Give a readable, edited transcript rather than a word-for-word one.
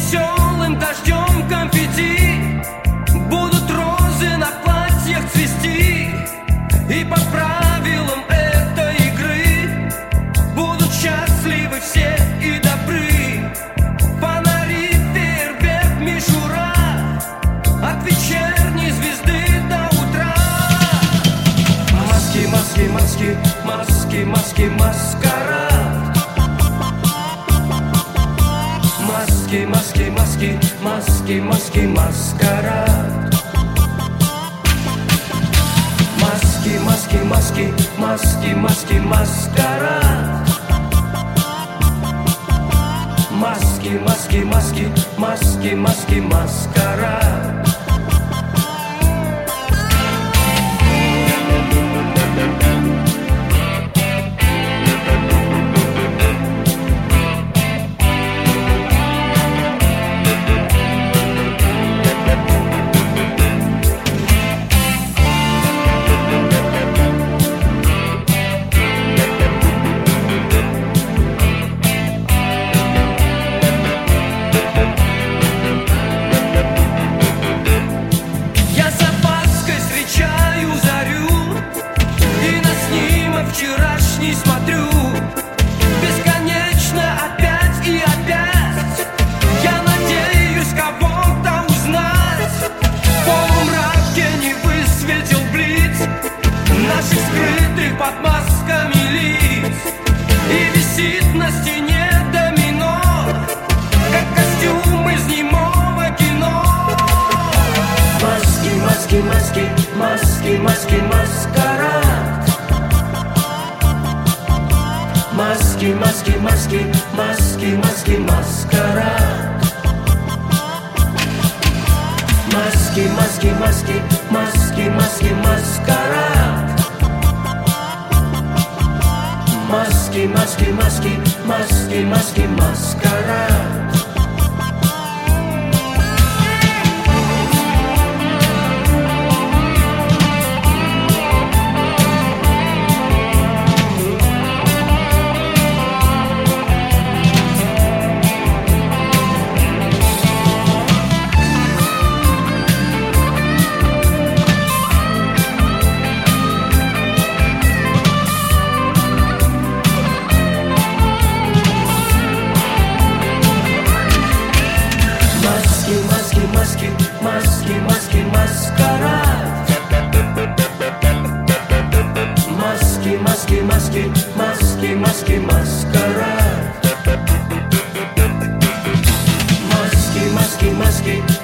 веселым дождем конфетти будут розы на платьях цвести, и по правилам этой игры будут счастливы все и добры. Фонари, фейерверк, мишура от вечерней звезды до утра. Маски, маски, маски, маски, маски, маскарад. Маски, маски, маски, маски, маски, маскарад. Маски, маски, маски, маски, маски, маскарад. Маски, маски, маски, маски, маски, маскарад. Вчерашний смотрю бесконечно опять и опять. Я надеюсь кого-то узнать. В полумраке не высветил блиц наших скрытых под масками лиц. И висит на стене домино, как костюм из немого кино. Маски, маски, маски, маски, маски, маскарад. Маски, маски, маски, маски, маски, маскарад. Маски, маски, маски, маски, маски, маскарад. Маски, маски, маски, маски, маски, маскарад. Маски, маски, маски, маскарад. Маски, маски, маски, маски, маски, маскарад. Маски, маски, маски.